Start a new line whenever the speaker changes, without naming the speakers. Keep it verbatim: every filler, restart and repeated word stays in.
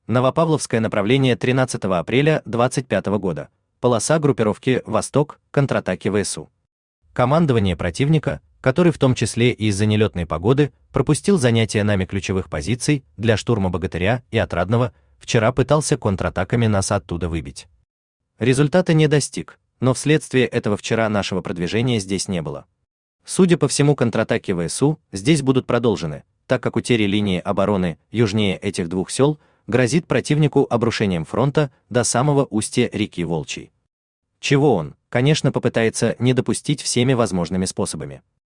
Новопавловское направление тринадцатого апреля двадцать пятого года. Полоса группировки «Восток», контратаки ВСУ. Командование противника, который в том числе и из-за нелетной погоды пропустил занятия нами ключевых позиций для штурма Богатыря и Отрадного, вчера пытался контратаками нас оттуда выбить. Результата не достиг, но вследствие этого вчера нашего продвижения здесь не было. Судя по всему, контратаки ВСУ здесь будут продолжены, так как утеря линии обороны южнее этих двух сел грозит противнику обрушением фронта до самого устья реки Волчьей. Чего он, конечно, попытается не допустить всеми возможными способами.